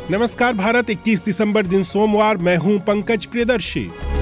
नमस्कार भारत, 21 दिसंबर दिन सोमवार, मैं हूं पंकज प्रियदर्शी।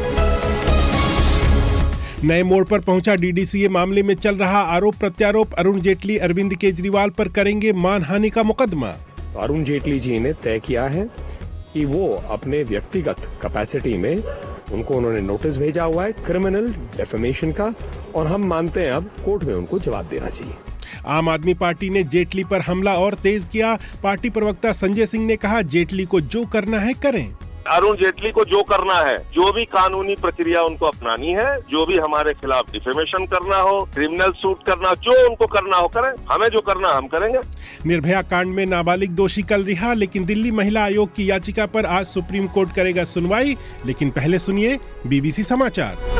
नए मोड़ पर पहुंचा डीडीसीए मामले में चल रहा आरोप प्रत्यारोप। अरुण जेटली अरविंद केजरीवाल पर करेंगे मानहानि का मुकदमा। अरुण जेटली जी ने तय किया है कि वो अपने व्यक्तिगत कैपेसिटी में उन्होंने नोटिस भेजा हुआ है क्रिमिनल डेफेमेशन का, और हम मानते हैं अब कोर्ट में उनको जवाब देना चाहिए। आम आदमी पार्टी ने जेटली पर हमला और तेज किया। पार्टी प्रवक्ता संजय सिंह ने कहा, जेटली को जो करना है करें। अरुण जेटली को जो करना है, जो भी कानूनी प्रक्रिया उनको अपनानी है, जो भी हमारे खिलाफ डिफेमेशन करना हो, क्रिमिनल सूट करना, जो उनको करना हो करें। हमें जो करना हम करेंगे। निर्भया कांड में नाबालिग दोषी कल रिहा, लेकिन दिल्ली महिला आयोग की याचिका पर आज सुप्रीम कोर्ट करेगा सुनवाई। लेकिन पहले सुनिए बीबीसी समाचार।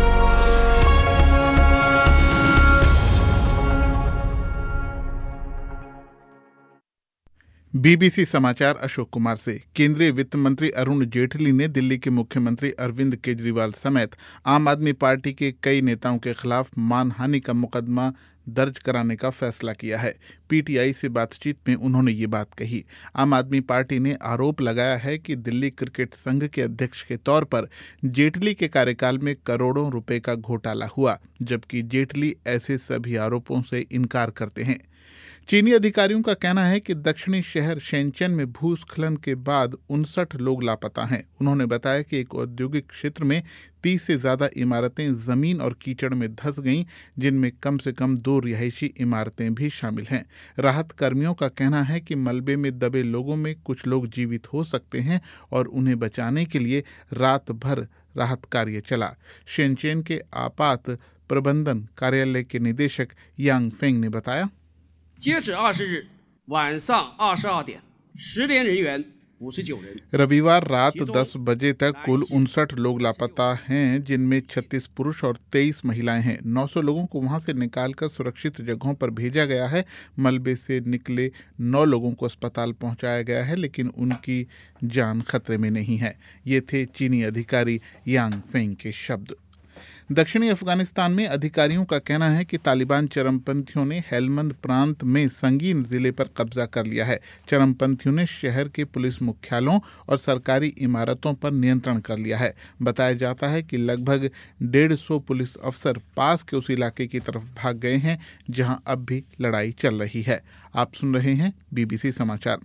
बीबीसी समाचार अशोक कुमार से। केंद्रीय वित्त मंत्री अरुण जेटली ने दिल्ली के मुख्यमंत्री अरविंद केजरीवाल समेत आम आदमी पार्टी के कई नेताओं के खिलाफ मानहानि का मुकदमा दर्ज कराने का फैसला किया है। पीटीआई से बातचीत में उन्होंने ये बात कही। आम आदमी पार्टी ने आरोप लगाया है कि दिल्ली क्रिकेट संघ के अध्यक्ष के तौर पर जेटली के कार्यकाल में करोड़ों रुपए का घोटाला हुआ, जबकि जेटली ऐसे सभी आरोपों से इनकार करते हैं। चीनी अधिकारियों का कहना है कि दक्षिणी शहर शेनचेन में भूस्खलन के बाद 59 लोग लापता हैं। उन्होंने बताया कि एक औद्योगिक क्षेत्र में 30 से ज्यादा इमारतें जमीन और कीचड़ में धंस गईं, जिनमें कम से कम 2 रिहायशी इमारतें भी शामिल हैं। राहत कर्मियों का कहना है कि मलबे में दबे लोगों में कुछ लोग जीवित हो सकते हैं और उन्हें बचाने के लिए रात भर राहत कार्य चला। शेनचेन के आपात प्रबंधन कार्यालय के निदेशक यांग फेंग ने बताया, 截止20日晚上22点，10连人员59人। रविवार रात 10 बजे तक कुल 59 लोग लापता हैं, जिनमें 36 पुरुष और 23 महिलाएं हैं। 900 लोगों को वहां से निकालकर सुरक्षित जगहों पर भेजा गया है। मलबे से निकले 9 लोगों को अस्पताल पहुंचाया गया है, लेकिन उनकी जान खतरे में नहीं है। ये थे चीनी अधिकारी यांग फेंग के शब्द। दक्षिणी अफगानिस्तान में अधिकारियों का कहना है कि तालिबान चरमपंथियों ने हेलमंद प्रांत में संगीन जिले पर कब्जा कर लिया है। चरमपंथियों ने शहर के पुलिस मुख्यालयों और सरकारी इमारतों पर नियंत्रण कर लिया है। बताया जाता है कि लगभग 150 पुलिस अफसर पास के उस इलाके की तरफ भाग गए हैं, जहां अब भी लड़ाई चल रही है। आप सुन रहे हैं बीबीसी समाचार।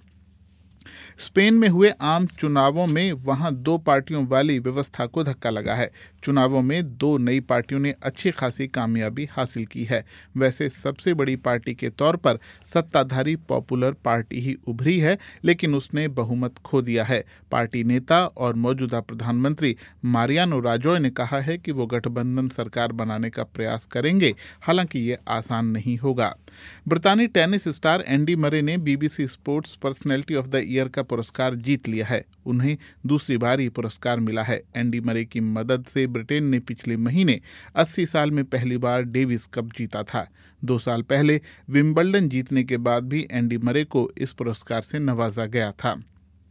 स्पेन में हुए आम चुनावों में वहां 2 पार्टियों वाली व्यवस्था को धक्का लगा है। चुनावों में 2 नई पार्टियों ने अच्छी खासी कामयाबी हासिल की है। वैसे सबसे बड़ी पार्टी के तौर पर सत्ताधारी पॉपुलर पार्टी ही उभरी है, लेकिन उसने बहुमत खो दिया है। पार्टी नेता और मौजूदा प्रधानमंत्री मारियानो राजोय ने कहा है कि वो गठबंधन सरकार बनाने का प्रयास करेंगे, हालांकि ये आसान नहीं होगा। ब्रितानी टेनिस स्टार एंडी मरे ने BBC Sports Personality of the Year का पुरस्कार जीत लिया है। उन्हें दूसरी बार ये पुरस्कार मिला है। एंडी मरे की मदद से ब्रिटेन ने पिछले महीने 80 साल में पहली बार डेविस कप जीता था। 2 साल पहले विंबलडन जीतने के बाद भी एंडी मरे को इस पुरस्कार से नवाजा गया था।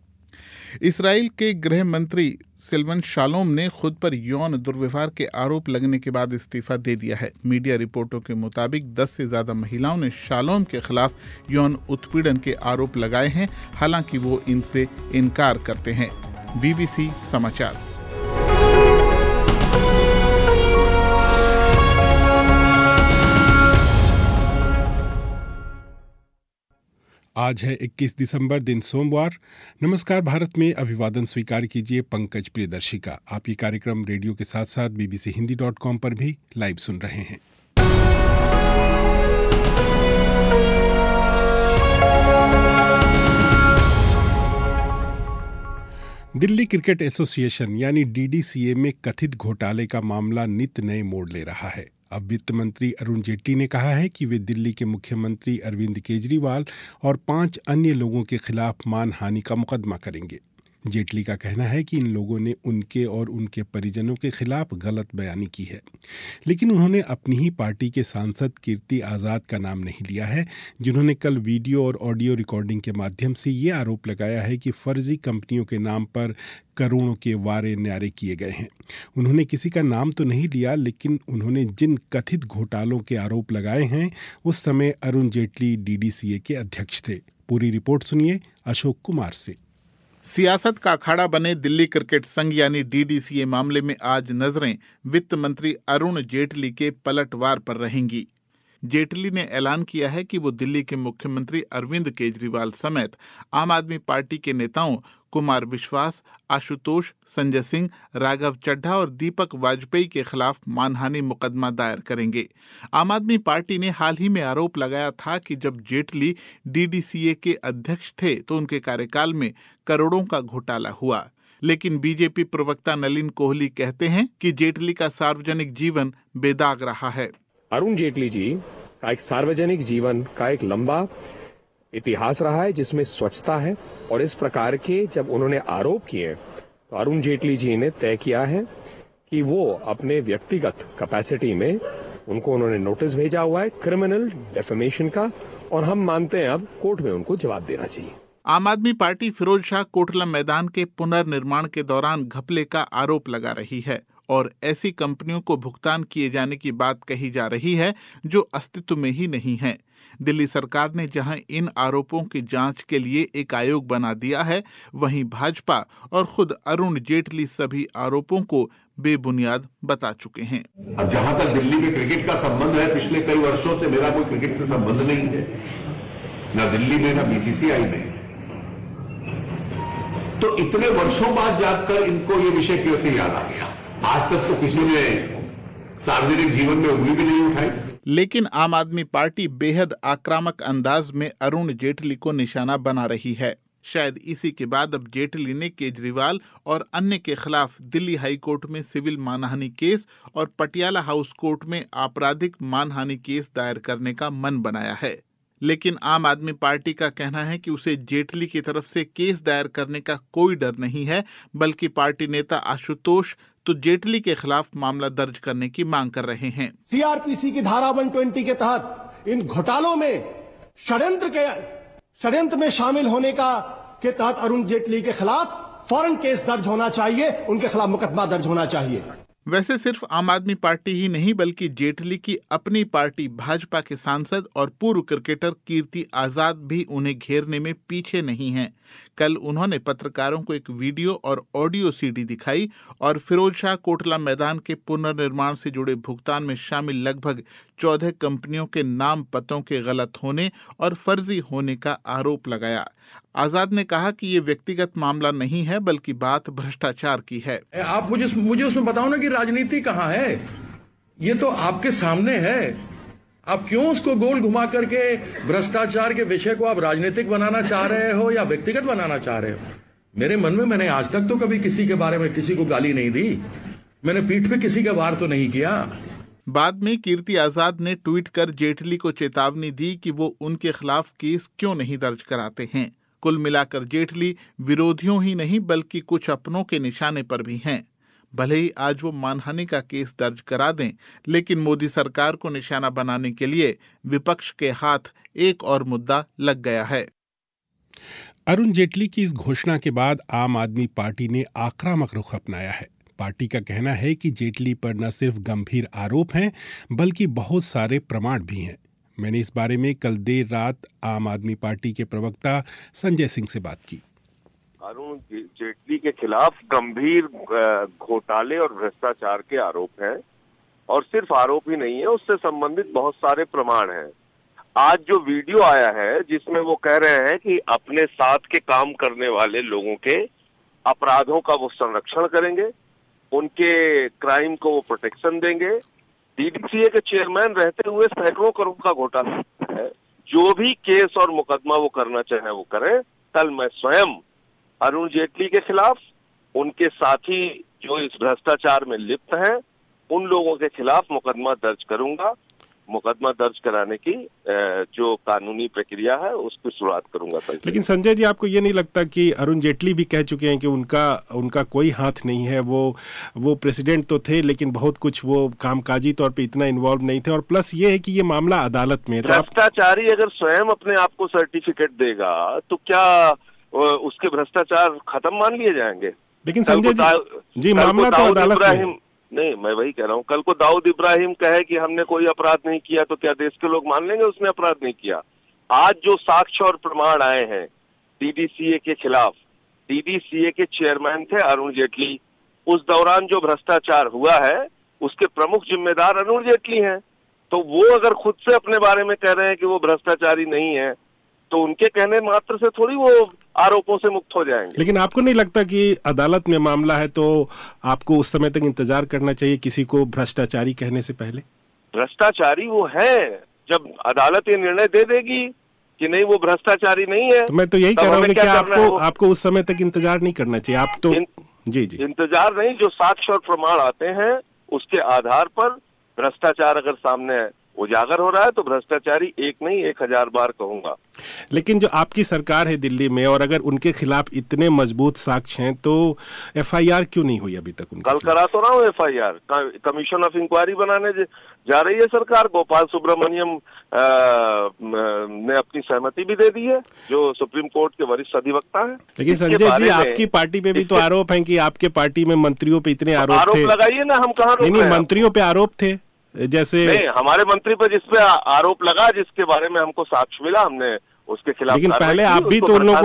इसराइल के गृह मंत्री सिल्वन शालोम ने खुद पर यौन दुर्व्यवहार के आरोप लगने के बाद इस्तीफा दे दिया है। मीडिया रिपोर्टों के मुताबिक 10 से ज्यादा महिलाओं ने शालोम के खिलाफ यौन उत्पीड़न के आरोप लगाए हैं, हालांकि वो इनसे इनकार करते हैं। बीबीसी समाचार। आज है 21 दिसंबर दिन सोमवार। नमस्कार भारत में अभिवादन स्वीकार कीजिए पंकज प्रियदर्शी का। आप ये कार्यक्रम रेडियो के साथ साथ bbchindy.com पर भी लाइव सुन रहे हैं। दिल्ली क्रिकेट एसोसिएशन यानी डीडीसीए में कथित घोटाले का मामला नित नए मोड़ ले रहा है। अब वित्त मंत्री अरुण जेटली ने कहा है कि वे दिल्ली के मुख्यमंत्री अरविंद केजरीवाल और 5 अन्य लोगों के खिलाफ मानहानि का मुकदमा करेंगे। जेटली का कहना है कि इन लोगों ने उनके और उनके परिजनों के खिलाफ गलत बयानी की है, लेकिन उन्होंने अपनी ही पार्टी के सांसद कीर्ति आज़ाद का नाम नहीं लिया है, जिन्होंने कल वीडियो और ऑडियो रिकॉर्डिंग के माध्यम से ये आरोप लगाया है कि फर्जी कंपनियों के नाम पर करोड़ों के वारे न्यारे किए गए हैं। उन्होंने किसी का नाम तो नहीं लिया, लेकिन उन्होंने जिन कथित घोटालों के आरोप लगाए हैं उस समय अरुण जेटली डीडीसीए के अध्यक्ष थे। पूरी रिपोर्ट सुनिए अशोक कुमार से। सियासत का अखाड़ा बने दिल्ली क्रिकेट संघ यानी डीडीसीए मामले में आज नजरें वित्त मंत्री अरुण जेटली के पलटवार पर रहेंगी। जेटली ने ऐलान किया है कि वो दिल्ली के मुख्यमंत्री अरविंद केजरीवाल समेत आम आदमी पार्टी के नेताओं कुमार विश्वास, आशुतोष, संजय सिंह, राघव चड्ढा और दीपक वाजपेयी के खिलाफ मानहानि मुकदमा दायर करेंगे। आम आदमी पार्टी ने हाल ही में आरोप लगाया था कि जब जेटली डीडीसीए के अध्यक्ष थे तो उनके कार्यकाल में करोड़ों का घोटाला हुआ। लेकिन बीजेपी प्रवक्ता नलिन कोहली कहते हैं कि जेटली का सार्वजनिक जीवन बेदाग रहा है। अरुण जेटली जी का एक सार्वजनिक जीवन का एक लंबा इतिहास रहा है जिसमें स्वच्छता है, और इस प्रकार के जब उन्होंने आरोप किए तो अरुण जेटली जी ने तय किया है कि वो अपने व्यक्तिगत कैपेसिटी में उनको उन्होंने नोटिस भेजा हुआ है क्रिमिनल डेफेमेशन का, और हम मानते हैं अब कोर्ट में उनको जवाब देना चाहिए। आम आदमी पार्टी फिरोज शाह कोटला मैदान के पुनर्निर्माण के दौरान घपले का आरोप लगा रही है और ऐसी कंपनियों को भुगतान किए जाने की बात कही जा रही है जो अस्तित्व में ही नहीं है। दिल्ली सरकार ने जहां इन आरोपों की जांच के लिए एक आयोग बना दिया है, वहीं भाजपा और खुद अरुण जेटली सभी आरोपों को बेबुनियाद बता चुके हैं। अब जहां तक दिल्ली में क्रिकेट का संबंध है, पिछले कई वर्षों से मेरा कोई क्रिकेट से संबंध नहीं है, न दिल्ली में न बीसीसीआई में, तो इतने वर्षों बाद जाकर इनको ये विषय क्यों से याद आ गया? आज तक तो किसी ने सार्वजनिक जीवन में उंगली भी नहीं उठाई। लेकिन आम आदमी पार्टी बेहद आक्रामक अंदाज में अरुण जेटली को निशाना बना रही है। शायद इसी के बाद अब जेटली ने केजरीवाल और अन्य के खिलाफ दिल्ली हाई कोर्ट में सिविल मानहानि केस और पटियाला हाउस कोर्ट में आपराधिक मानहानि केस दायर करने का मन बनाया है। लेकिन आम आदमी पार्टी का कहना है कि उसे जेटली की तरफ से केस दायर करने का कोई डर नहीं है, बल्कि पार्टी नेता आशुतोष तो जेटली के खिलाफ मामला दर्ज करने की मांग कर रहे हैं। सीआरपीसी की धारा 120 के तहत इन घोटालों में षड्यंत्र में शामिल होने के तहत अरुण जेटली के खिलाफ फौरन केस दर्ज होना चाहिए, उनके खिलाफ मुकदमा दर्ज होना चाहिए। वैसे सिर्फ आम आदमी पार्टी ही नहीं बल्कि जेटली की अपनी पार्टी भाजपा के सांसद और पूर्व क्रिकेटर कीर्ति आजाद भी उन्हें घेरने में पीछे नहीं हैं। कल उन्होंने पत्रकारों को एक वीडियो और ऑडियो सीडी दिखाई और फिरोज शाह कोटला मैदान के पुनर्निर्माण से जुड़े भुगतान में शामिल लगभग 14 कंपनियों के नाम पतों के गलत होने और फर्जी होने का आरोप लगाया। आजाद ने कहा कि ये व्यक्तिगत मामला नहीं है बल्कि बात भ्रष्टाचार की है। आप मुझे उसमें बताओ ना कि राजनीति कहाँ है? ये तो आपके सामने है। आप क्यों उसको गोल घुमा करके भ्रष्टाचार के विषय को आप राजनीतिक बनाना चाह रहे हो या व्यक्तिगत बनाना चाह रहे हो? मेरे मन में मैंने आज तक तो कभी किसी के बारे में किसी को गाली नहीं दी, मैंने पीठ पे किसी का वार तो नहीं किया। बाद में कीर्ति आजाद ने ट्वीट कर जेटली को चेतावनी दी कि वो उनके खिलाफ केस क्यों नहीं दर्ज कराते हैं। कुल मिलाकर जेटली विरोधियों ही नहीं बल्कि कुछ अपनों के निशाने पर भी हैं। भले ही आज वो मानहानि का केस दर्ज करा दें, लेकिन मोदी सरकार को निशाना बनाने के लिए विपक्ष के हाथ एक और मुद्दा लग गया है। अरुण जेटली की इस घोषणा के बाद आम आदमी पार्टी ने आक्रामक रुख अपनाया है। पार्टी का कहना है कि जेटली पर न सिर्फ गंभीर आरोप हैं बल्कि बहुत सारे प्रमाण भी हैं। मैंने इस बारे में कल देर रात आम आदमी पार्टी के प्रवक्ता संजय सिंह से बात की। अरुण जेटली के खिलाफ गंभीर घोटाले और भ्रष्टाचार के आरोप हैं, और सिर्फ आरोप ही नहीं है, उससे संबंधित बहुत सारे प्रमाण हैं। आज जो वीडियो आया है जिसमें वो कह रहे हैं कि अपने साथ के काम करने वाले लोगों के अपराधों का वो संरक्षण करेंगे, उनके क्राइम को वो प्रोटेक्शन देंगे। डीडीसीए के चेयरमैन रहते हुए सैकड़ों करोड़ का घोटाला है। जो भी केस और मुकदमा वो करना चाहे वो करें। कल मैं स्वयं अरुण जेटली के खिलाफ, उनके साथी जो इस भ्रष्टाचार में लिप्त हैं, उन लोगों के खिलाफ मुकदमा दर्ज करूंगा। मुकदमा दर्ज कराने की जो कानूनी प्रक्रिया है उसकी शुरुआत करूंगा। लेकिन संजय जी, आपको ये नहीं लगता कि अरुण जेटली भी कह चुके हैं कि उनका कोई हाथ नहीं है? वो प्रेसिडेंट तो थे लेकिन बहुत कुछ वो कामकाजी तौर पे इतना इन्वॉल्व नहीं थे, और प्लस ये है कि ये मामला अदालत में। भ्रष्टाचारी अगर स्वयं अपने आप को सर्टिफिकेट देगा तो क्या उसके भ्रष्टाचार खत्म मान लिए जाएंगे? लेकिन संजय जी मामला तो अदालत में नहीं, मैं वही कह रहा हूँ। कल को दाऊद इब्राहिम कहे कि हमने कोई अपराध नहीं किया तो क्या देश के लोग मान लेंगे उसने अपराध नहीं किया? आज जो साक्ष्य और प्रमाण आए हैं डीडीसीए के खिलाफ, डीडीसीए के चेयरमैन थे अरुण जेटली। उस दौरान जो भ्रष्टाचार हुआ है उसके प्रमुख जिम्मेदार अरुण जेटली हैं। तो वो अगर खुद से अपने बारे में कह रहे हैं कि वो भ्रष्टाचारी नहीं है, तो उनके कहने मात्र से थोड़ी वो आरोपों से मुक्त हो जाएंगे। लेकिन आपको नहीं लगता कि अदालत में मामला है तो आपको उस समय तक इंतजार करना चाहिए किसी को भ्रष्टाचारी कहने से पहले? भ्रष्टाचारी वो है, जब अदालत ये निर्णय दे देगी कि नहीं वो भ्रष्टाचारी नहीं है, तो मैं तो यही कह रहा हूँ कि आपको उस समय तक इंतजार नहीं करना चाहिए। आप तो जी इंतजार नहीं, जो साक्ष्य और प्रमाण आते हैं उसके आधार पर भ्रष्टाचार अगर सामने उजागर हो रहा है तो भ्रष्टाचारी एक नहीं 1000 बार कहूंगा। लेकिन जो आपकी सरकार है दिल्ली में, और अगर उनके खिलाफ इतने मजबूत साक्ष्य हैं तो एफआईआर क्यों नहीं हुई अभी तक उनके? कल करा तो रहा हूँ एफआईआर, कमीशन ऑफ इंक्वायरी बनाने जा रही है सरकार। गोपाल सुब्रमण्यम ने अपनी सहमति भी दे दी है, जो सुप्रीम कोर्ट के वरिष्ठ अधिवक्ता है। लेकिन संजय जी, आपकी पार्टी पे भी तो आरोप है कि आपके पार्टी में मंत्रियों पे इतने आरोप थे। लगाइए ना, हम कहाँ नहीं, मंत्रियों पे आरोप थे जैसे नहीं, हमारे मंत्री पर जिस पे आरोप लगा, जिसके बारे में हमको साक्ष्य मिला, हमने उसके खिलाफ। लेकिन पहले आप भी तो उन लोगों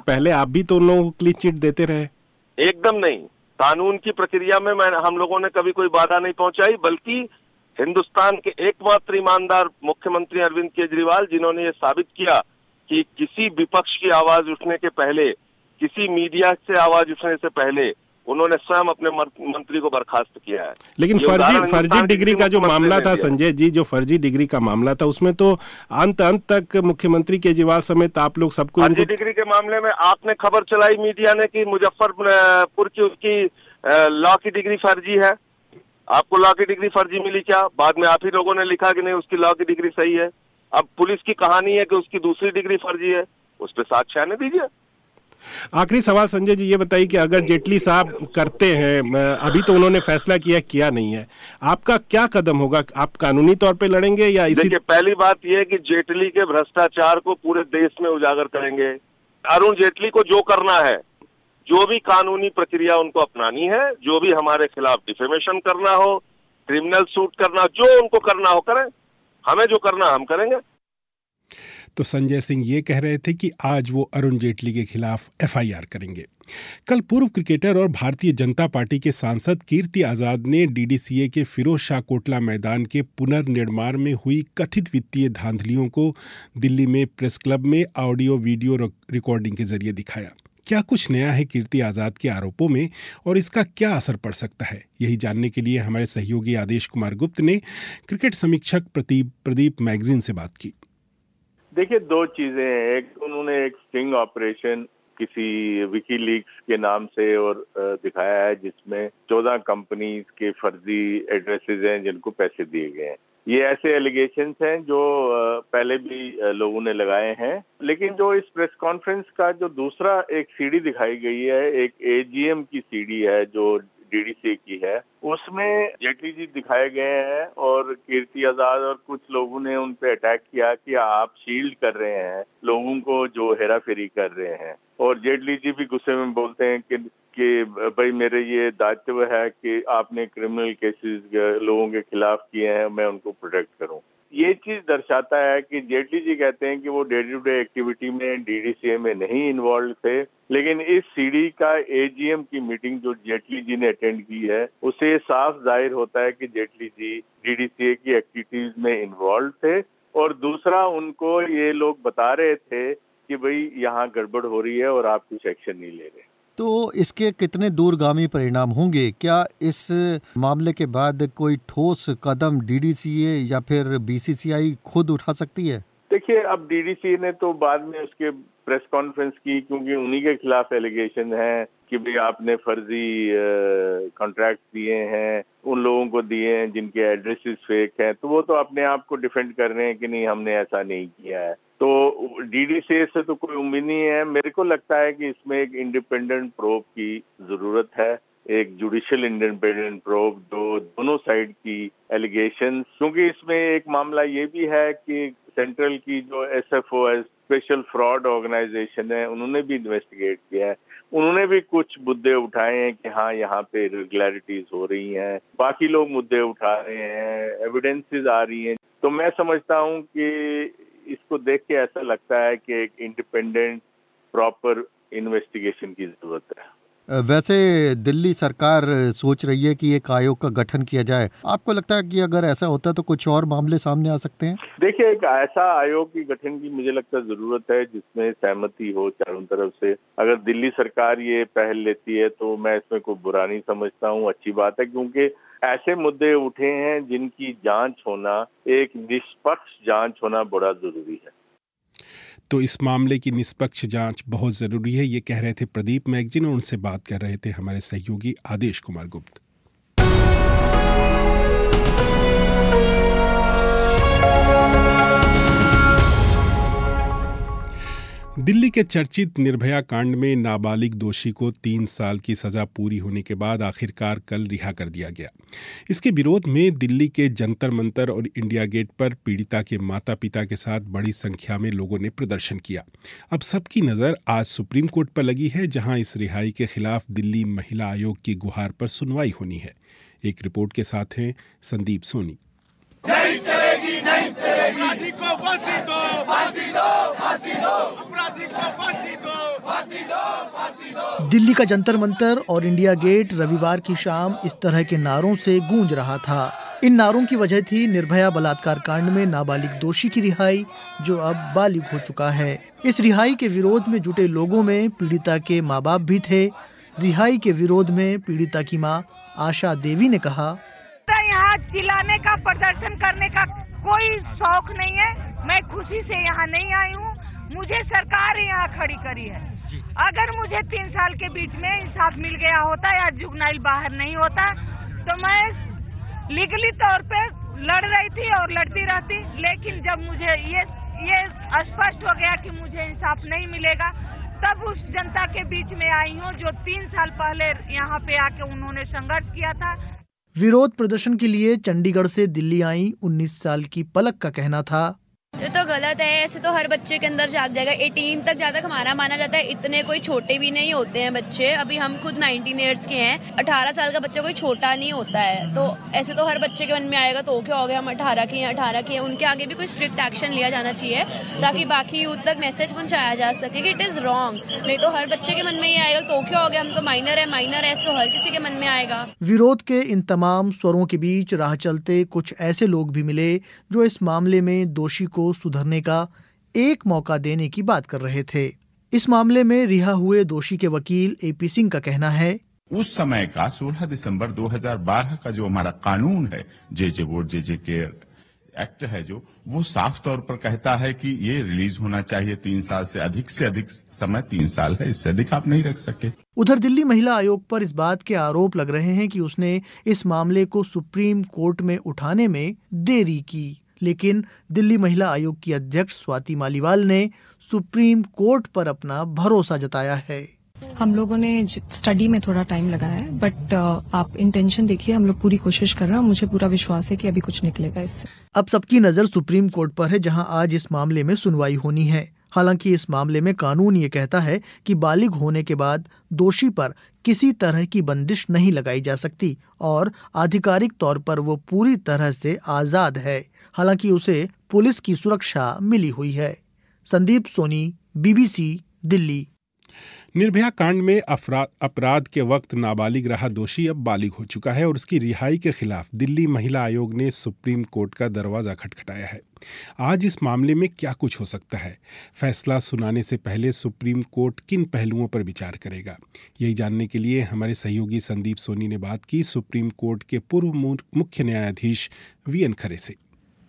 को क्लीन चिट देते रहे। एकदम नहीं, कानून की प्रक्रिया में हम लोगों ने कभी कोई बाधा नहीं पहुंचाई, बल्कि हिंदुस्तान के एकमात्र ईमानदार मुख्यमंत्री अरविंद केजरीवाल, जिन्होंने ये साबित किया कि किसी विपक्ष की आवाज उठने के पहले, किसी मीडिया से आवाज उठने से पहले उन्होंने स्वयं अपने मंत्री को बर्खास्त किया है। लेकिन फर्जी डिग्री का जो मामला था संजय जी, जो फर्जी डिग्री का मामला था, उसमें तो अंत तक मुख्यमंत्री केजरीवाल समेत आप लोग सबको फर्जी डिग्री के मामले में आपने खबर चलाई मीडिया ने कि मुजफ्फरपुर की उसकी लॉ की डिग्री फर्जी है। आपको लॉ की डिग्री फर्जी मिली क्या? बाद में आप ही लोगों ने लिखा कि नहीं उसकी लॉ की डिग्री सही है। अब पुलिस की कहानी है कि उसकी दूसरी डिग्री फर्जी है, उस पर साक्ष्य आने दीजिए। आखिरी सवाल संजय जी, ये बताइए कि अगर जेटली साहब करते हैं, अभी तो उन्होंने फैसला किया नहीं है, आपका क्या कदम होगा? आप कानूनी तौर पे लड़ेंगे या इसी? देखिए, पहली बात यह है कि जेटली के भ्रष्टाचार को पूरे देश में उजागर करेंगे। अरुण जेटली को जो करना है, जो भी कानूनी प्रक्रिया उनको अपनानी है, जो भी हमारे खिलाफ डिफेमेशन करना हो, क्रिमिनल सूट करना, जो उनको करना हो करें। हमें जो करना हम करेंगे। तो संजय सिंह ये कह रहे थे कि आज वो अरुण जेटली के खिलाफ एफआईआर करेंगे। कल पूर्व क्रिकेटर और भारतीय जनता पार्टी के सांसद कीर्ति आजाद ने डीडीसीए के फिरोज शाह कोटला मैदान के पुनर्निर्माण में हुई कथित वित्तीय धांधलियों को दिल्ली में प्रेस क्लब में ऑडियो वीडियो रिकॉर्डिंग के जरिए दिखाया। क्या कुछ नया है कीर्ति आजाद के आरोपों में और इसका क्या असर पड़ सकता है? यही जानने के लिए हमारे सहयोगी आदेश कुमार गुप्त ने क्रिकेट समीक्षक प्रदीप मैगजीन से बात की। देखिए, दो चीजें हैं। एक, उन्होंने एक स्टिंग ऑपरेशन किसी विकीलीक्स के नाम से और दिखाया है, जिसमें 14 कंपनीज के फर्जी एड्रेसेस हैं जिनको पैसे दिए गए हैं। ये ऐसे एलिगेशंस हैं जो पहले भी लोगों ने लगाए हैं। लेकिन जो इस प्रेस कॉन्फ्रेंस का जो दूसरा एक सीडी दिखाई गई है, एक एजीएम की सीडी है जो डीडीसी की है, उसमें जेटली जी दिखाए गए हैं और कीर्ति आजाद और कुछ लोगों ने उन पे अटैक किया कि आप शील्ड कर रहे हैं लोगों को जो हेरा फेरी कर रहे हैं। और जेटली जी भी गुस्से में बोलते हैं कि भाई मेरे ये दायित्व है कि आपने क्रिमिनल केसेस लोगों के खिलाफ किए हैं, मैं उनको प्रोटेक्ट करूं। ये चीज दर्शाता है कि जेटली जी कहते हैं कि वो डे टू डे एक्टिविटी में डीडीसीए में नहीं इन्वॉल्व थे, लेकिन इस सीडी का एजीएम की मीटिंग जो जेटली जी ने अटेंड की है, उससे साफ जाहिर होता है कि जेटली जी डीडीसीए की एक्टिविटीज में इन्वॉल्व थे। और दूसरा, उनको ये लोग बता रहे थे कि भाई यहाँ गड़बड़ हो रही है और आप कुछ एक्शन नहीं ले रहे। तो इसके कितने दूरगामी परिणाम होंगे? क्या इस मामले के बाद कोई ठोस कदम डीडीसीए या फिर बीसीसीआई खुद उठा सकती है? देखिए, अब डीडीसी ने तो बाद में उसके प्रेस कॉन्फ्रेंस की, क्योंकि उन्हीं के खिलाफ एलिगेशन है कि भाई आपने फर्जी कॉन्ट्रैक्ट दिए हैं, उन लोगों को दिए हैं जिनके एड्रेसेस फेक हैं, तो वो तो अपने आप को डिफेंड कर रहे हैं कि नहीं हमने ऐसा नहीं किया है। तो डीडीसी से तो कोई उम्मीद नहीं है। मेरे को लगता है कि इसमें एक इंडिपेंडेंट प्रोब की जरूरत है, एक जुडिशियल इंडिपेंडेंट प्रोब जो दोनों साइड की एलिगेशंस, क्योंकि इसमें एक मामला ये भी है कि सेंट्रल की जो एसएफओ है, स्पेशल फ्रॉड ऑर्गेनाइजेशन है, उन्होंने भी इन्वेस्टिगेट किया है। उन्होंने भी कुछ मुद्दे उठाए हैं कि हाँ यहाँ पे इरेगुलरिटीज हो रही हैं, बाकी लोग मुद्दे उठा रहे हैं, एविडेंसेस आ रही हैं। तो मैं समझता हूँ कि इसको देख के ऐसा लगता है कि एक इंडिपेंडेंट प्रॉपर इन्वेस्टिगेशन की जरूरत है। वैसे दिल्ली सरकार सोच रही है कि एक आयोग का गठन किया जाए। आपको लगता है कि अगर ऐसा होता तो कुछ और मामले सामने आ सकते हैं? देखिए, एक ऐसा आयोग की गठन की मुझे लगता है जरूरत है जिसमें सहमति हो चारों तरफ से। अगर दिल्ली सरकार ये पहल लेती है तो मैं इसमें कोई बुरा नहीं समझता हूँ, अच्छी बात है, क्योंकि ऐसे मुद्दे उठे हैं जिनकी जांच होना, एक निष्पक्ष जांच होना बड़ा जरूरी है। तो इस मामले की निष्पक्ष जांच बहुत ज़रूरी है, ये कह रहे थे प्रदीप मैगजीन, और उनसे बात कर रहे थे हमारे सहयोगी आदेश कुमार गुप्त। दिल्ली के चर्चित निर्भया कांड में नाबालिग दोषी को 3 साल की सजा पूरी होने के बाद आखिरकार कल रिहा कर दिया गया। इसके विरोध में दिल्ली के जंतर मंतर और इंडिया गेट पर पीड़िता के माता पिता के साथ बड़ी संख्या में लोगों ने प्रदर्शन किया। अब सबकी नज़र आज सुप्रीम कोर्ट पर लगी है, जहां इस रिहाई के खिलाफ दिल्ली महिला आयोग की गुहार पर सुनवाई होनी है। एक रिपोर्ट के साथ हैं संदीप सोनी। नहीं चलेगी, नहीं चलेगी। अपराधी को फांसी दो, फांसी दो, फांसी दो। अपराधी को फांसी दो, फांसी दो, फांसी दो। दिल्ली का जंतर मंतर और इंडिया गेट रविवार की शाम इस तरह के नारों से गूंज रहा था। इन नारों की वजह थी निर्भया बलात्कार कांड में नाबालिग दोषी की रिहाई, जो अब बालिग हो चुका है। इस रिहाई के विरोध में जुटे लोगों में पीड़िता के माँ बाप भी थे। रिहाई के विरोध में पीड़िता की माँ आशा देवी ने कहा, यहाँ चिल्लाने का, प्रदर्शन करने का कोई शौक नहीं है। मैं खुशी से यहाँ नहीं आई हूँ, मुझे सरकार यहाँ खड़ी करी है। अगर मुझे 3 साल के बीच में इंसाफ मिल गया होता या जुगनाइल बाहर नहीं होता तो मैं लीगली तौर पे लड़ रही थी और लड़ती रहती। लेकिन जब मुझे ये स्पष्ट हो गया कि मुझे इंसाफ नहीं मिलेगा, तब उस जनता के बीच में आई हूँ जो 3 साल पहले यहाँ पे आके उन्होंने संघर्ष किया था। विरोध प्रदर्शन के लिए चंडीगढ़ से दिल्ली आई 19 साल की पलक का कहना था, ये तो गलत है। ऐसे तो हर बच्चे के अंदर जाग जाएगा। 18 तक ज्यादा हमारा माना जाता है। इतने कोई छोटे भी नहीं होते हैं बच्चे। अभी हम खुद 19 ईयर्स के हैं। 18 साल का बच्चा कोई छोटा नहीं होता है। तो ऐसे तो हर बच्चे के मन में आएगा तो क्या हो गया, हम 18 के हैं, 18 के हैं। उनके आगे भी कोई स्ट्रिक्ट एक्शन लिया जाना चाहिए ताकि बाकी यूथ तक मैसेज पहुंचाया जा सके कि इट इज रॉन्ग। नहीं तो हर बच्चे के मन में ये आएगा तो क्या हो गया, हम तो माइनर है, माइनर है, तो हर किसी के मन में आएगा। विरोध के इन तमाम स्वरों के बीच राह चलते कुछ ऐसे लोग भी मिले जो इस मामले में दोषी को सुधरने का एक मौका देने की बात कर रहे थे। इस मामले में रिहा हुए दोषी के वकील AP सिंह का कहना है, उस समय का 16 दिसंबर 2012 का जो हमारा कानून है, जे वोट जे केयर एक्ट है, जो वो साफ तौर पर कहता है कि ये रिलीज होना चाहिए 3 साल से अधिक समय 3 साल है, इससे अधिक आप नहीं रख सके। उधर दिल्ली महिला आयोग पर इस बात के आरोप लग रहे हैं कि उसने इस मामले को सुप्रीम कोर्ट में उठाने में देरी की। लेकिन दिल्ली महिला आयोग की अध्यक्ष स्वाति मालीवाल ने सुप्रीम कोर्ट पर अपना भरोसा जताया है। हम लोगों ने स्टडी में थोड़ा टाइम लगाया है, बट आप इंटेंशन देखिए, हम लोग पूरी कोशिश कर रहे हैं। मुझे पूरा विश्वास है कि अभी कुछ निकलेगा इससे। अब सबकी नजर सुप्रीम कोर्ट पर है, जहां आज इस मामले में सुनवाई होनी है। हालांकि इस मामले में कानून ये कहता है कि बालिग होने के बाद दोषी पर किसी तरह की बंदिश नहीं लगाई जा सकती और आधिकारिक तौर पर वो पूरी तरह से आजाद है। हालांकि उसे पुलिस की सुरक्षा मिली हुई है। संदीप सोनी, BBC, दिल्ली। निर्भया कांड में अपराध के वक्त नाबालिग रहा दोषी अब बालिग हो चुका है और उसकी रिहाई के खिलाफ दिल्ली महिला आयोग ने सुप्रीम कोर्ट का दरवाजा खटखटाया है। आज इस मामले में क्या कुछ हो सकता है? फैसला सुनाने से पहले सुप्रीम कोर्ट किन पहलुओं पर विचार करेगा? यही जानने के लिए हमारे सहयोगी संदीप सोनी ने बात की सुप्रीम कोर्ट के पूर्व मुख्य न्यायाधीश VN खरे से।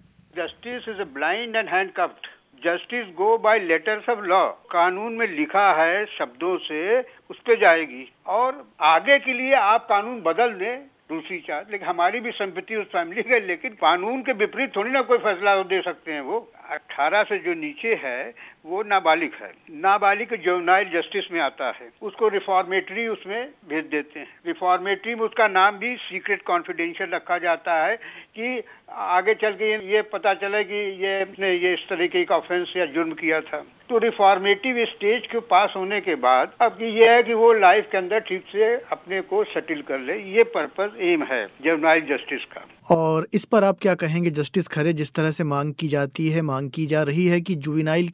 Justice is blind and handcuffed. Justice go by letters of law. कानून में लिखा है शब्दों से उस पे जाएगी, और आगे के लिए आप कानून बदल दें दूसरी चार्ज, लेकिन हमारी भी संपत्ति उस फैमिली का, लेकिन कानून के विपरीत थोड़ी ना कोई फैसला दे सकते हैं। वो 18 से जो नीचे है वो नाबालिग है। नाबालिग जुवेनाइल जस्टिस में आता है, उसको रिफॉर्मेटरी उसमें भेज देते हैं। रिफॉर्मेटरी में उसका नाम भी सीक्रेट कॉन्फिडेंशियल रखा जाता है कि आगे चल के ये पता चले कि ये इस तरीके का ऑफेंस या जुर्म किया था। तो रिफॉर्मेटिव स्टेज के पास होने के बाद अब ये है कि वो लाइफ के अंदर ठीक से अपने को सेटल कर ले। ये पर्पस एम है जुवेनाइल जस्टिस का। और इस पर आप क्या कहेंगे जस्टिस खरे? जिस तरह से मांग की जाती है, मांग की जा रही है कि जुवेनाइल की उम्र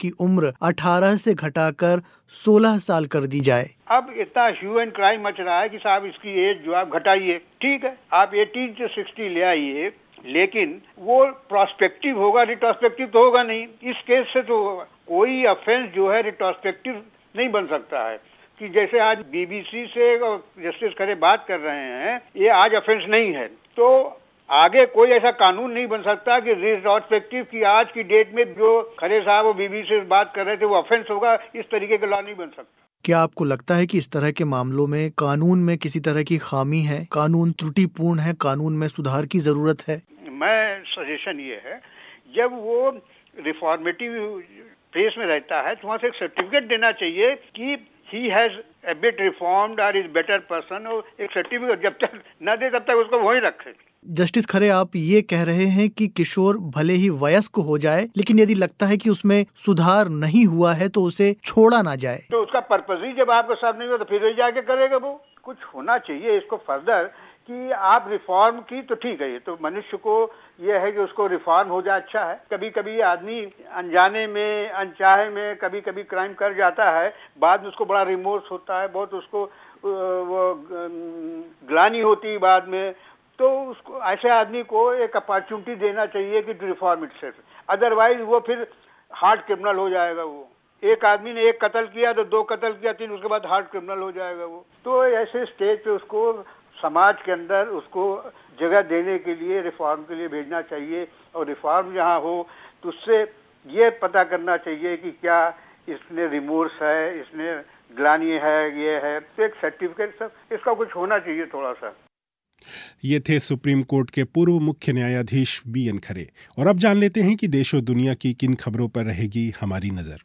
उम्र 18 से घटाकर 16 साल कर दी जाए। अब इतना ह्यू एंड क्राई मच रहा है कि साहब इसकी एज जो आप घटाइए, ठीक है आप 18 से 60 ले आइए, लेकिन वो प्रोस्पेक्टिव होगा, रिट्रोस्पेक्टिव तो होगा नहीं। इस केस से तो कोई ऑफेंस जो है रिट्रोस्पेक्टिव नहीं बन सकता है कि जैसे आज बीबीसी से जस्टिस खरे बात कर रहे हैं, ये आज ऑफेंस नहीं है, तो आगे कोई ऐसा कानून नहीं बन सकता कि रिट्रोस्पेक्टिव की आज की डेट में जो खरे साहब वो बीबीसी से बात कर रहे थे वो ऑफेंस होगा। इस तरीके का लॉ नहीं बन सकता। क्या आपको लगता है कि इस तरह के मामलों में कानून में किसी तरह की खामी है, कानून त्रुटिपूर्ण है, कानून में सुधार की जरूरत है? मैं सजेशन ये है, जब वो रिफॉर्मेटिव फेस में रहता है तो वहाँ से एक सर्टिफिकेट देना चाहिए कि he has a bit reformed or is better person, और एक सर्टिफिकेट जब तक न दे तब तक उसको वहीं रखे। जस्टिस खरे, आप ये कह रहे हैं कि किशोर भले ही वयस्क हो जाए, लेकिन यदि लगता है कि उसमें सुधार नहीं हुआ है तो उसे छोड़ा ना जाए। तो उसका पर्पज ही जब आपके साथ नहीं हुआ तो फिर जाके करेगा वो। कुछ होना चाहिए इसको फर्दर कि आप रिफॉर्म की तो ठीक है, ये तो मनुष्य को ये है कि उसको रिफॉर्म हो जाए, अच्छा है। कभी कभी आदमी अनजाने में अनचाहे में कभी कभी क्राइम कर जाता है, बाद में उसको बड़ा रिमोर्स होता है, बहुत उसको वो ग्लानि होती है बाद में। तो उसको ऐसे आदमी को एक अपॉर्चुनिटी देना चाहिए कि टू रिफॉर्म इटसेल्फ, अदरवाइज वो फिर हार्ड क्रिमिनल हो जाएगा। वो एक आदमी ने 1 कत्ल किया तो 2 कत्ल किया, 3, उसके बाद हार्ड क्रिमिनल हो जाएगा वो। तो ऐसे स्टेज पे उसको समाज के अंदर उसको जगह देने के लिए रिफॉर्म के लिए भेजना चाहिए, और रिफॉर्म जहाँ हो तो उससे ये पता करना चाहिए कि क्या इसने रिमोर्स है, इसने ग्लानि है, ये है, तो एक सर्टिफिकेट सब इसका कुछ होना चाहिए थोड़ा सा। ये थे सुप्रीम कोर्ट के पूर्व मुख्य न्यायाधीश BN खरे। और अब जान लेते हैं कि देश और दुनिया की किन खबरों पर रहेगी हमारी नजर।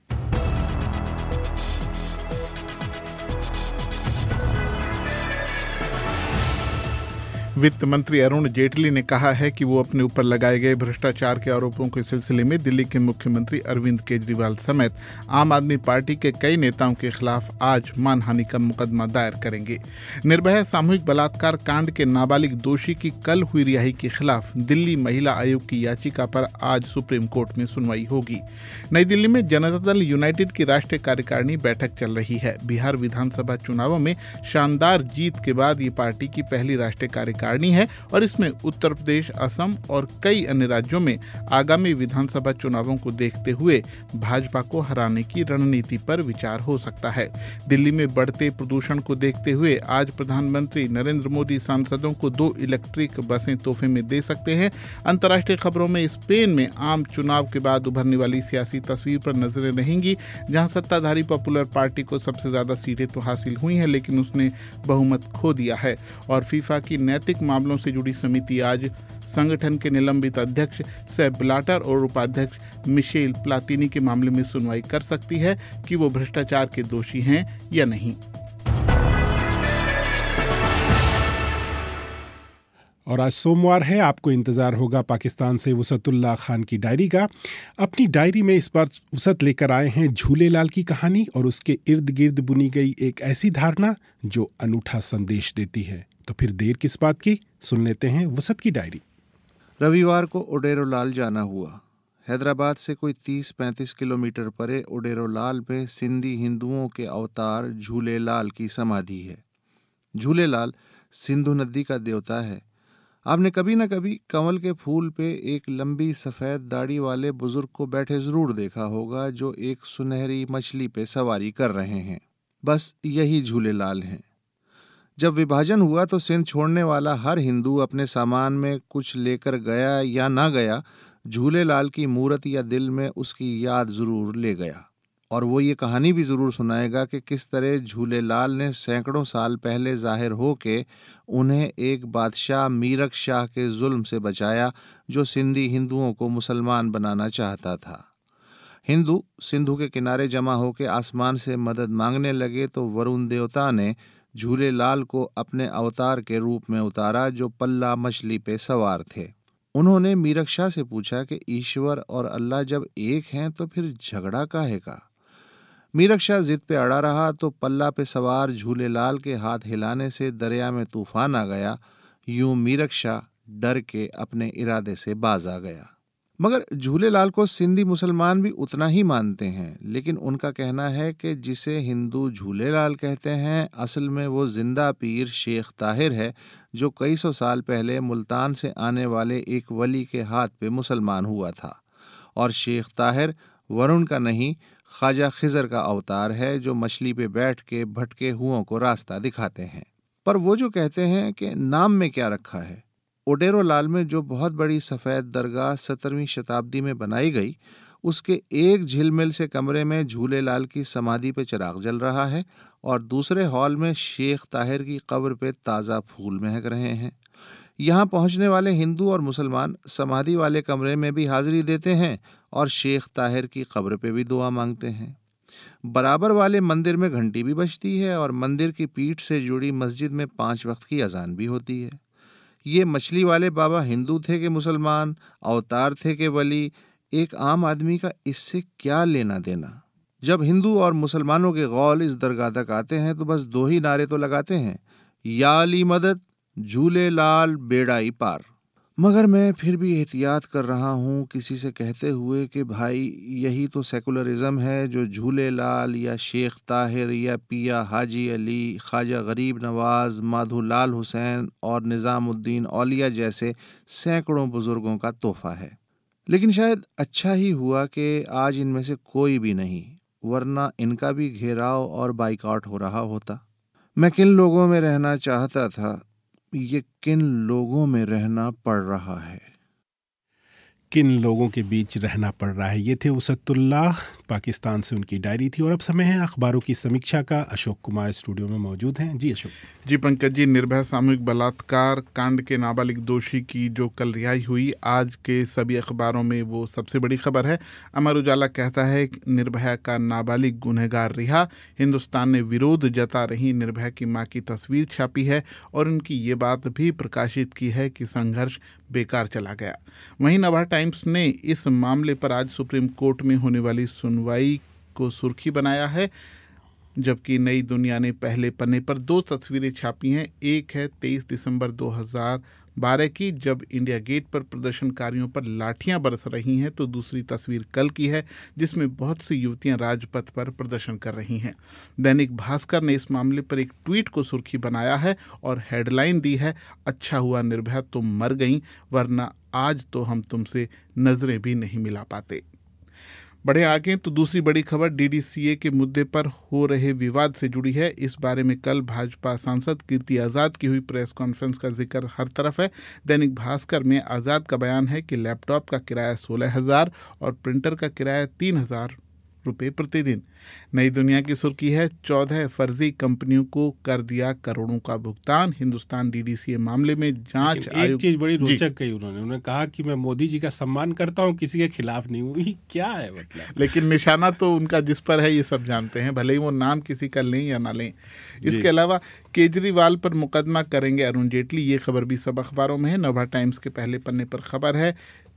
वित्त मंत्री अरुण जेटली ने कहा है कि वो अपने ऊपर लगाए गए भ्रष्टाचार के आरोपों के सिलसिले में दिल्ली के मुख्यमंत्री अरविंद केजरीवाल समेत आम आदमी पार्टी के कई नेताओं के खिलाफ आज मानहानि का मुकदमा दायर करेंगे। निर्भया सामूहिक बलात्कार कांड के नाबालिग दोषी की कल हुई रिहाई के खिलाफ दिल्ली महिला आयोग की याचिका पर आज सुप्रीम कोर्ट में सुनवाई होगी। नई दिल्ली में जनता दल यूनाइटेड की राष्ट्रीय कार्यकारिणी बैठक चल रही है। बिहार विधानसभा चुनावों में शानदार जीत के बाद ये पार्टी की पहली राष्ट्रीय कार्यकारिणी है और इसमें उत्तर प्रदेश, असम और कई अन्य राज्यों में आगामी विधानसभा चुनावों को देखते हुए भाजपा को हराने की रणनीति पर विचार हो सकता है। दिल्ली में बढ़ते प्रदूषण को देखते हुए आज प्रधानमंत्री नरेंद्र मोदी सांसदों को 2 इलेक्ट्रिक बसें तोहफे में दे सकते हैं। अंतर्राष्ट्रीय खबरों में स्पेन में आम चुनाव के बाद उभरने वाली सियासी तस्वीर पर नजरें रहेंगी, जहां सत्ताधारी पॉपुलर पार्टी को सबसे ज्यादा सीटें तो हासिल हुई हैं, लेकिन उसने बहुमत खो दिया है। और फीफा की नैतिक मामलों से जुड़ी समिति आज संगठन के निलंबित अध्यक्ष सेप ब्लाटर और उपाध्यक्ष मिशेल प्लातिनी के मामले में सुनवाई कर सकती है कि वो भ्रष्टाचार के दोषी हैं या नहीं। और आज सोमवार है, आपको इंतजार होगा पाकिस्तान से वसतुल्लाह खान की डायरी का। अपनी डायरी में इस बार वसत लेकर आए हैं झूलेलाल की कहानी और उसके इर्द गिर्द बुनी गई एक ऐसी धारणा जो अनूठा संदेश देती है। तो फिर देर किस बात की, सुन लेते हैं वसत की डायरी। रविवार को ओडेरोलाल जाना हुआ। हैदराबाद से कोई 30-35 किलोमीटर परे ओडेरोलाल में सिंधी हिंदुओं के अवतार झूलेलाल की समाधि है। झूलेलाल सिंधु नदी का देवता है। आपने कभी न कभी कमल के फूल पे एक लंबी सफ़ेद दाढ़ी वाले बुजुर्ग को बैठे ज़रूर देखा होगा, जो एक सुनहरी मछली पे सवारी कर रहे हैं। बस यही झूलेलाल हैं। जब विभाजन हुआ तो सिंध छोड़ने वाला हर हिंदू अपने सामान में कुछ लेकर गया या ना गया, झूलेलाल की मूर्त या दिल में उसकी याद ज़रूर ले गया। और वो ये कहानी भी ज़रूर सुनाएगा कि किस तरह झूलेलाल ने सैकड़ों साल पहले जाहिर हो के उन्हें एक बादशाह मीरक शाह के जुल्म से बचाया, जो सिंधी हिंदुओं को मुसलमान बनाना चाहता था। हिंदू सिंधु के किनारे जमा होकर आसमान से मदद मांगने लगे तो वरुण देवता ने झूलेलाल को अपने अवतार के रूप में उतारा, जो पल्ला मछली पे सवार थे। उन्होंने मीरक शाह से पूछा कि ईश्वर और अल्लाह जब एक हैं तो फिर झगड़ा काहे का। मीरक शाह जिद पे अड़ा रहा तो पल्ला पे सवार झूलेलाल के हाथ हिलाने से दरिया में तूफान आ गया। यूं मीरक शाह डर के अपने इरादे से बाज आ गया। मगर झूलेलाल को सिंधी मुसलमान भी उतना ही मानते हैं, लेकिन उनका कहना है कि जिसे हिंदू झूलेलाल कहते हैं असल में वो जिंदा पीर शेख ताहिर है, जो कई सौ साल पहले मुल्तान से आने वाले एक वली के हाथ पे मुसलमान हुआ था। और शेख ताहिर वरुण का नहीं, ख्वाजा खिजर का अवतार है, जो मछली पे बैठ के भटके हुओं को रास्ता दिखाते हैं। पर वो जो कहते हैं कि नाम में क्या रखा है, ओडेरो लाल में जो बहुत बड़ी सफ़ेद दरगाह 17वीं शताब्दी में बनाई गई, उसके एक झिलमिल से कमरे में झूलेलाल की समाधि पे चिराग जल रहा है और दूसरे हॉल में शेख ताहिर की कब्र पे ताज़ा फूल महक रहे हैं। यहाँ पहुँचने वाले हिंदू और मुसलमान समाधि वाले कमरे में भी हाजिरी देते हैं और शेख ताहिर की कब्र पे भी दुआ मांगते हैं। बराबर वाले मंदिर में घंटी भी बजती है और मंदिर की पीठ से जुड़ी मस्जिद में 5 वक्त की अजान भी होती है। ये मछली वाले बाबा हिंदू थे कि मुसलमान, अवतार थे कि वली, एक आम आदमी का इससे क्या लेना देना। जब हिंदू और मुसलमानों के गौल इस दरगाह तक आते हैं तो बस 2 ही नारे तो लगाते हैं, या अली मदद, झूलेलाल बेड़ाई पार। मगर मैं फिर भी एहतियात कर रहा हूँ किसी से कहते हुए कि भाई यही तो सेकुलरिज्म है जो झूलेलाल या शेख ताहिर या पिया हाजी अली, ख्वाजा गरीब नवाज, माधोलाल हुसैन और निज़ामुद्दीन औलिया जैसे सैकड़ों बुजुर्गों का तोहफा है। लेकिन शायद अच्छा ही हुआ कि आज इनमें से कोई भी नहीं, वरना इनका भी घेराव और बाइकआउट हो रहा होता। मैं किन लोगों में रहना चाहता था, ये किन लोगों में रहना पड़ रहा है। किन लोगों के बीच रहना पड़ रहा है, ये थे उसतुल्लाह, पाकिस्तान से उनकी डायरी थी। और अब समय है अखबारों की समीक्षा का। अशोक कुमार स्टूडियो में मौजूद हैं। जी अशोक। जी पंकज जी, निर्भया सामूहिक बलात्कार कांड के नाबालिग दोषी की जो कल रिहाई हुई, आज के सभी अखबारों में वो सबसे बड़ी खबर है। अमर उजाला कहता है निर्भया का नाबालिग गुनहगार रिहा, हिंदुस्तान ने विरोध जता रही निर्भया की मां की तस्वीर छापी है और उनकी ये बात भी प्रकाशित की है कि संघर्ष बेकार चला गया। वहीं नवा टाइम्स ने इस मामले पर आज सुप्रीम कोर्ट में होने वाली सुनवाई को सुर्खी बनाया है, जबकि नई दुनिया ने पहले पन्ने पर 2 तस्वीरें छापी हैं। एक है 23 दिसंबर 2012 की, जब इंडिया गेट पर प्रदर्शनकारियों पर लाठियां बरस रही हैं, तो दूसरी तस्वीर कल की है जिसमें बहुत सी युवतियां राजपथ पर प्रदर्शन कर रही हैं। दैनिक भास्कर ने इस मामले पर एक ट्वीट को सुर्खी बनाया है और हेडलाइन दी है, अच्छा हुआ निर्भया तुम मर गई, वरना आज तो हम तुमसे नजरें भी नहीं मिला पाते। बढ़े आगे तो दूसरी बड़ी खबर डीडीसीए के मुद्दे पर हो रहे विवाद से जुड़ी है। इस बारे में कल भाजपा सांसद कीर्ति आज़ाद की हुई प्रेस कॉन्फ्रेंस का जिक्र हर तरफ है। दैनिक भास्कर में आज़ाद का बयान है कि लैपटॉप का किराया 16,000 और प्रिंटर का किराया 3,000 रुपये प्रतिदिन। नई दुनिया की सुर्खी है 14 फर्जी कंपनियों को कर दिया करोड़ों का भुगतान। हिंदुस्तान डीडीसीए मामले में जांच आयोग। एक चीज बड़ी रोचक कही उन्होंने कहा कि मैं मोदी जी का सम्मान करता हूं, किसी के खिलाफ नहीं हूं। क्या है मतलब? लेकिन निशाना तो उनका जिस पर है ये सब जानते हैं, भले ही वो नाम किसी का लें या ना लें। इसके अलावा केजरीवाल पर मुकदमा करेंगे अरुण जेटली, ये खबर भी सब अखबारों में है। नवा टाइम्स के पहले पन्ने पर खबर है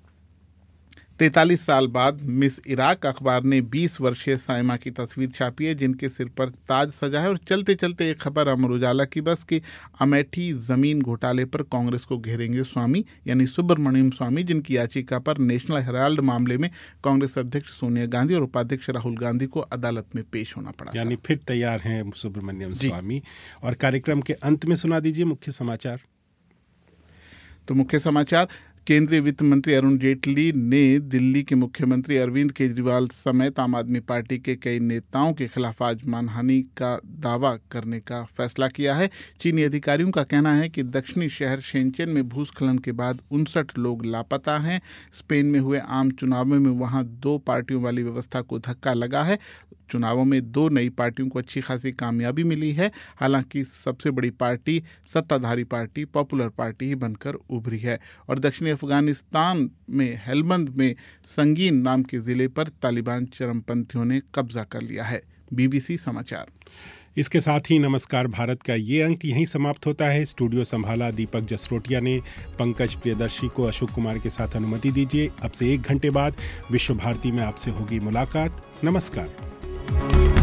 43 साल बाद मिस इराक अखबार ने 20 वर्षीय साइमा की तस्वीर छापी है, जिनके सिर पर ताज सजा है। और चलते चलते एक खबर अमर उजाला की बस कि अमेठी जमीन घोटाले पर कांग्रेस को घेरेंगे स्वामी, यानी सुब्रमण्यम स्वामी, जिनकी याचिका पर नेशनल हेराल्ड मामले में कांग्रेस अध्यक्ष सोनिया गांधी और उपाध्यक्ष राहुल गांधी को अदालत में पेश होना पड़ा। यानी फिर तैयार हैं सुब्रमण्यम स्वामी। और कार्यक्रम के अंत में सुना दीजिए मुख्य समाचार। तो मुख्य समाचार, केंद्रीय वित्त मंत्री अरुण जेटली ने दिल्ली के मुख्यमंत्री अरविंद केजरीवाल समेत आम आदमी पार्टी के कई नेताओं के खिलाफ आज मानहानि का दावा करने का फैसला किया है। चीनी अधिकारियों का कहना है कि दक्षिणी शहर शेनचेन में भूस्खलन के बाद 59 लोग लापता हैं। स्पेन में हुए आम चुनावों में वहां 2 पार्टियों वाली व्यवस्था को धक्का लगा है। चुनावों में 2 नई पार्टियों को अच्छी खासी कामयाबी मिली है। हालांकि सबसे बड़ी पार्टी सत्ताधारी पार्टी पॉपुलर पार्टी ही बनकर उभरी है। और दक्षिणी अफगानिस्तान में हेलमंद में संगीन नाम के जिले पर तालिबान चरमपंथियों ने कब्जा कर लिया है। BBC समाचार। इसके साथ ही नमस्कार भारत का ये अंक यहीं समाप्त होता है। स्टूडियो संभाला दीपक जसरोटिया ने। पंकज प्रियदर्शी को अशोक कुमार के साथ अनुमति दीजिए। अब से 1 घंटे बाद विश्व भारती में आपसे होगी मुलाकात। नमस्कार।